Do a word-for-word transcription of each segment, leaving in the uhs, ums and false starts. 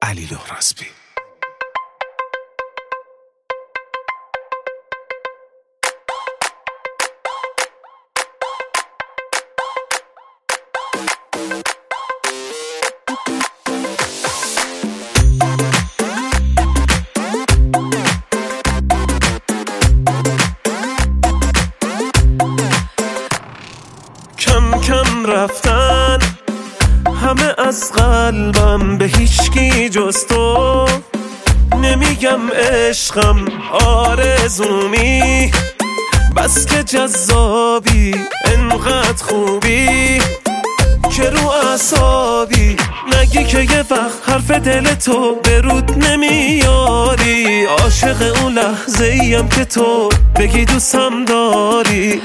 علی لهرازبی. کم کم رفتن همه از قلبم، به هیچکی جز تو نمیگم عشقم آرزومی، بس که جذابی انقدر خوبی که رو اعصابی، نگی که یه وقت حرف دل تو به رود نمیاری، عاشق اون لحظه ایم که تو بگی دوستم داری.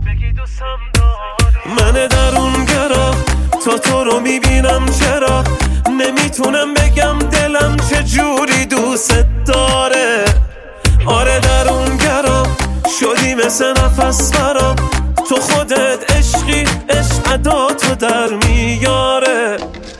من درونگرا تا تو رو میبینم، چرا نمیتونم بگم دلم چجوری دوست داره. آره درونگرا شدی مثل نفس برام، تو خودت عشقی، عشق عداتو در میاره.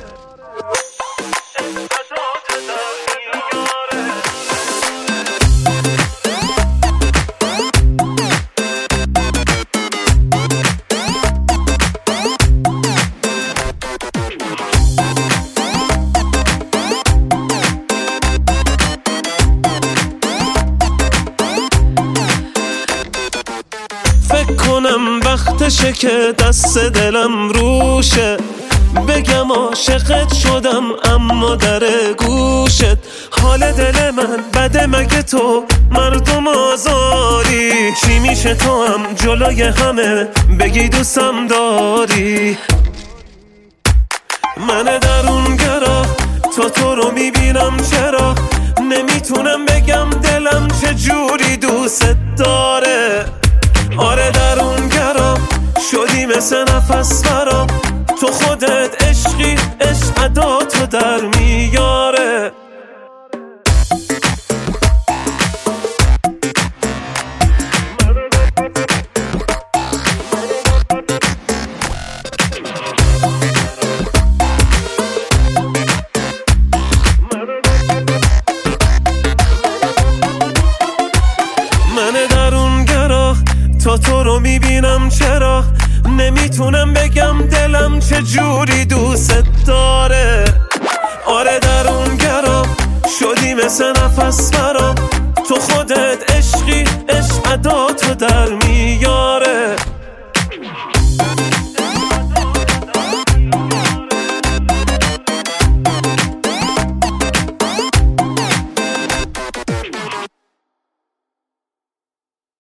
فکر کنم وقتشه که دست دلم روشه، بگم عاشقت شدم اما در گوشت. حال دل من بده مگه تو مردم آزاری، چی میشه تو هم جلوی همه بگی دوستم داری. من درونگرا تا تو رو میبینم، چرا نمیتونم بگم دلم چجوری دوست داره. آره درونگرا شدی مثل نفس برام، تو خودت عشقی، عشق عداتو در میاره. من درونگرا تا تو رو میبینم، چرا نمیتونم بگم دلم چجوری دوست داره. آره درونگرا شدی مثل نفس برام، تو خودت عشقی، عشق عداتو در